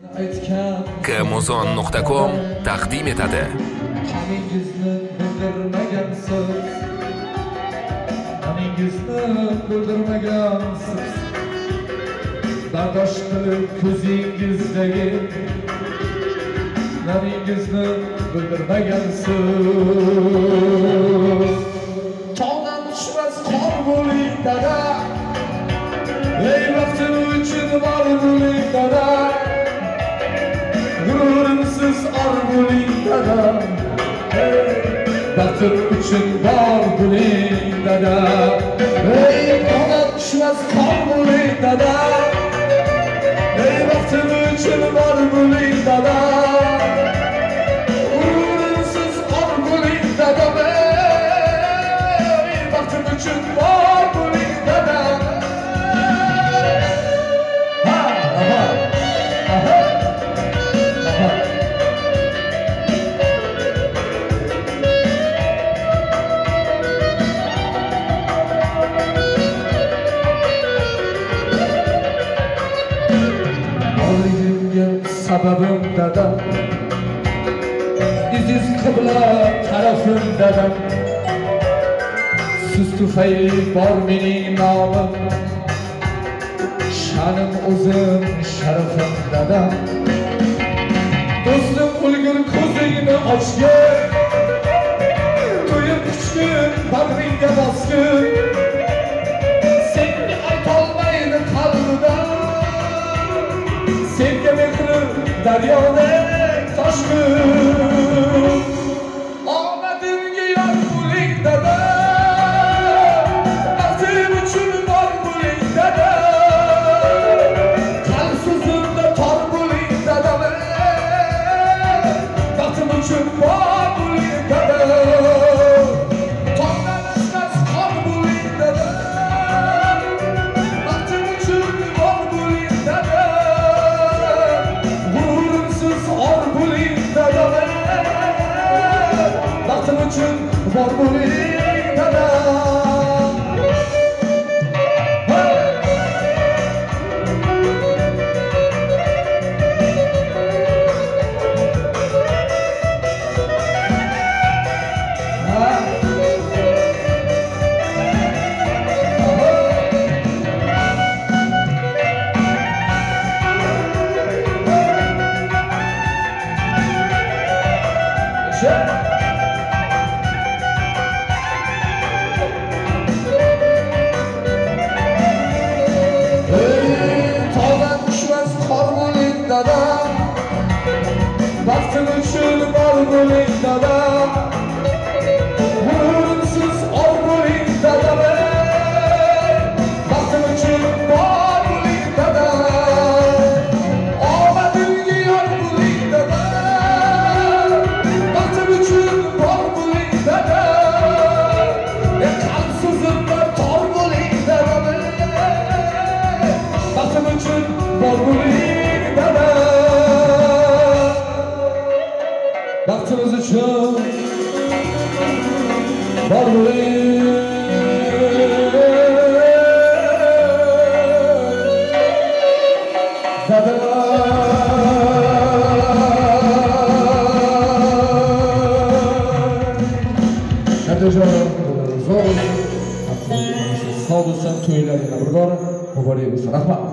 kmuzon.com taqdim etadi. Hamingizni bildirmagansiz, hamingizni bildirmagansiz, bardosh qilib ko'zingizdagi namingizni bildirmagansiz. Tog'dan tushmas qor bo'ling dada, ey vaqtim uchun bor bo'ling dada, g'ururimsiz or bo'ling dada, vaqtim uchun bor bo'ling dada, ey tog'dan tushmas qor bo'ling dada, ey vaqtim uchun bor bo'ling dada, g'ururimsiz or bo'ling dada, ey vaqtim uchun bor bo'ling dada. Sababim dadam, iziz qibla tarafim dadam, siz tufayli bor mening nomim, sha'nim o'zim sharafim dadam. Do'stim o'lgur ko'zingni ochgin, to'yib kuchgin bag'ringga bosgin, senga aytolmaydi qalbidan, senga mehrim daryodek toshqin. Omadimga yor bo'ling dada, vaqtim uchun bor bo'ling dada, qalb so'zimda tor bo'ling dada, vaqtim uchun bor bo'ling dada, tog'dan tushmas qor bo'ling dada, vaqtim uchun bor bo'ling dada, or bo'ling dada, vaqtim uchun bor bo'ling dada. Vaqtim uchun bor bo'ling dada, g'ururimsiz or bo'ling dada, vaqtim uchun bor bo'ling dada, omadimga yor bo'ling dada, vaqtim uchun bor bo'ling dada, qalb so'zimda tor bo'ling dada, vaqtim uchun bor bo'ling dada. Vaqtimiz uchun bor bo'ling dada. Nadajon zo'r, sog' bo'lsin, to'ylaringlar bir bor muborak bo'lsin. Rahmat.